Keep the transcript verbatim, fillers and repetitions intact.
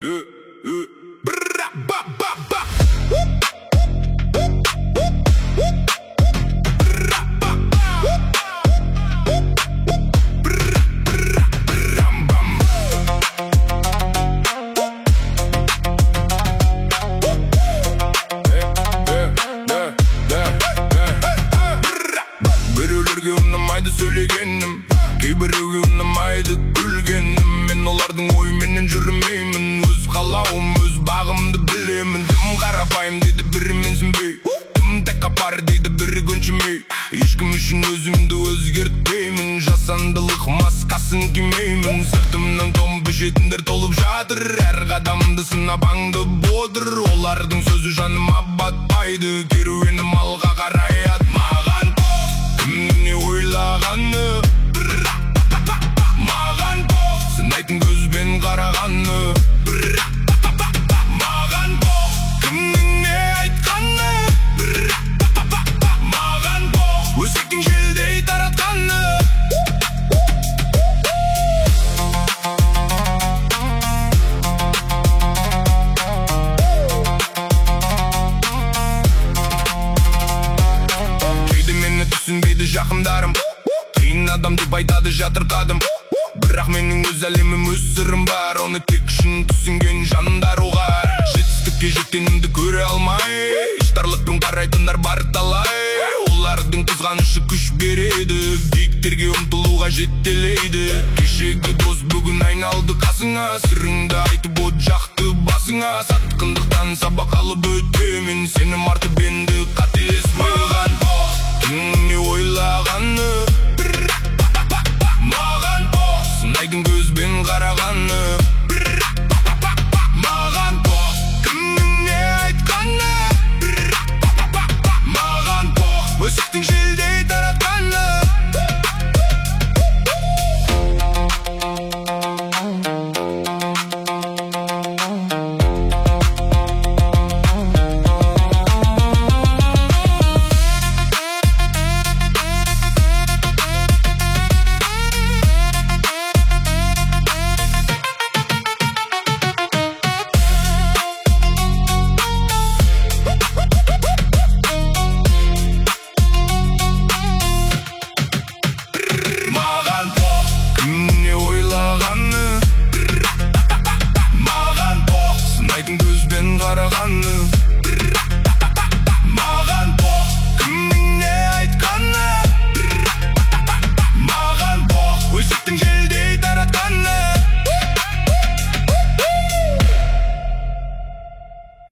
Біреулерге ұнамайды сөйлегенім, кейбіреуге ұнамайды күлгенім. Мен олардың ойменен жүрмеймін, өз қалауым, өз бағымды білемін. Дым қарапайым дейді бірі менсінбей, дым тәк қапар дейді бірі көншімей. Ешкім үшін өзімді өзгертпеймін, жасандылық маскасын кимеймін. Сыртымнан томбы жетіндер толып жатыр, әр қадамды сынап аңды бодыр. Олардың сөзі жаныма батпайды, керуенім алға қарай атмаған. Кімнің не ойлағаны, маған сынайтын көзбен қарағаны, маған кімнің не айтқаны, маған өсектің желдей таратқаны. Кейде мені түсінбейді жақындарым, қиын адам деп айтады жатырқадым. Бірақ менің өз әлемім, өз сырым бар, оны тек шын түсінген жандар оғар. Жетістікке жеткенімді көре алмай, іштарлықпен қарайтындар бар талай. Олардың қызғанышы күш береді, биіктерге ұмтылуға жетелейді. Кешегі дос бүгін айналды қасыңа, сырыңды айтып от жақты басыңа. Сатқындықтан сабақ алып өтемін, сенім артып енді қателес маған. Кімнің не ойлағаны, маған сынайтын көзбен қарағаны, маған кімнің не айтқаны, маған өсектің желдей таратқаны. Маған сынайтын көзбен қарағаны.